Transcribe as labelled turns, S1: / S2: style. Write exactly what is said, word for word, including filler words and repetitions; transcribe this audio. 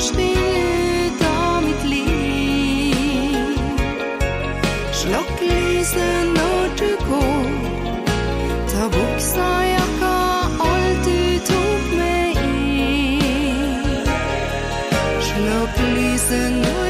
S1: stille ut av mitt liv. Slokk lyset når du går, ta buksa, jakka, alt du tok med i. Slokk lyset når